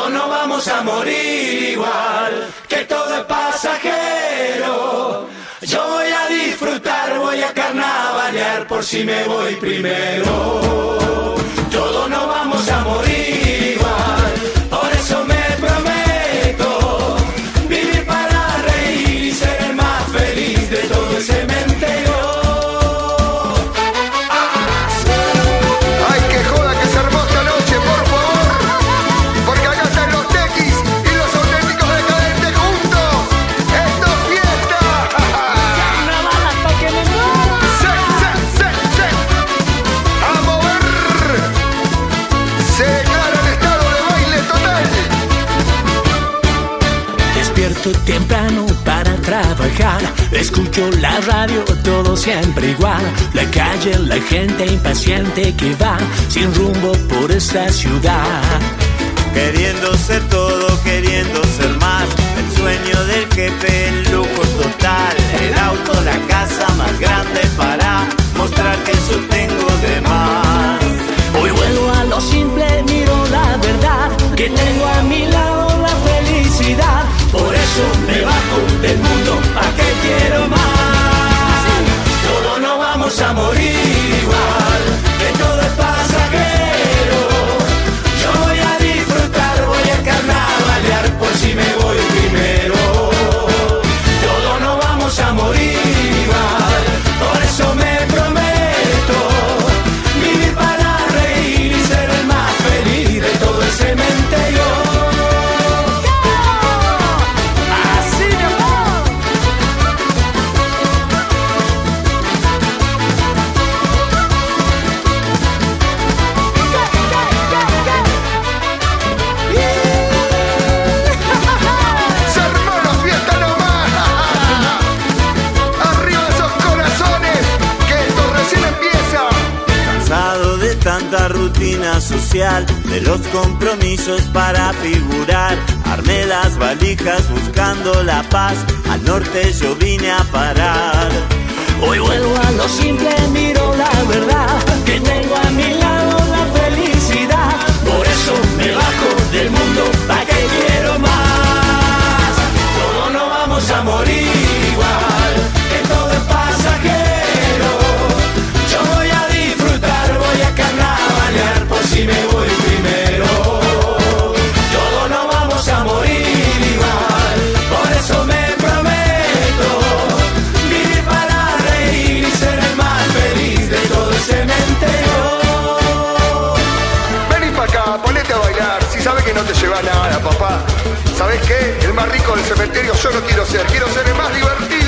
todos nos vamos a morir igual, que todo es pasajero. Yo voy a disfrutar, voy a carnavalear por si me voy primero. Todos nos vamos a morir igual, por eso me prometo vivir para reír y ser el más feliz de todo el cementerio. ¡Ay, qué joda que se armó esta noche, por favor! Porque acá están los tequis y los auténticos decadentes juntos. ¡Esto es fiesta! Carnaval hasta que me muera. ¡Sí! ¡A mover! Se declara en estado de baile total. Despierto temprano para trabajar, escucho la radio, todo siempre igual. La calle, la gente impaciente que va sin rumbo por esta ciudad. Queriendo ser todo, queriendo ser más. El sueño del jefe, el lujo total. El auto, la casa más grande para mostrar que yo tengo de más. Hoy vuelvo a lo simple, miro la verdad, que tengo a mi lado la felicidad. Por eso me bajo del mundo, ¿pa' qué quiero más? Todos nos vamos a morir igual, que todo es pasajero. Yo voy a disfrutar, voy a carnavalear por si me voy primero. Todos nos vamos a morir igual, por eso me prometo vivir para reír y ser el más feliz de todo el cementerio. Así de amor. ¡Se armó la fiesta nomás! ¡Arriba esos corazones! ¡Que esto recién empieza! Cansado de tanta rutina social, de los compromisos para figurar. Armé las valijas buscando la paz, al norte yo vine a parar. Hoy vuelvo a lo simple, miro la verdad, que tengo a mi lado la felicidad. Por eso me bajo del mundo, ¿pa' qué quiero más? Todos nos vamos a morir igual, que todo es pasajero. Yo voy a disfrutar, voy a carnavalear por si me voy primero. Todos nos vamos a morir igual, por eso me prometo vivir para reír y ser el más feliz de todo el cementerio. Vení pa' acá, ponete a bailar. Si sabes que no te lleva nada, papá. ¿Sabés qué? El más rico del cementerio yo no quiero ser el más divertido.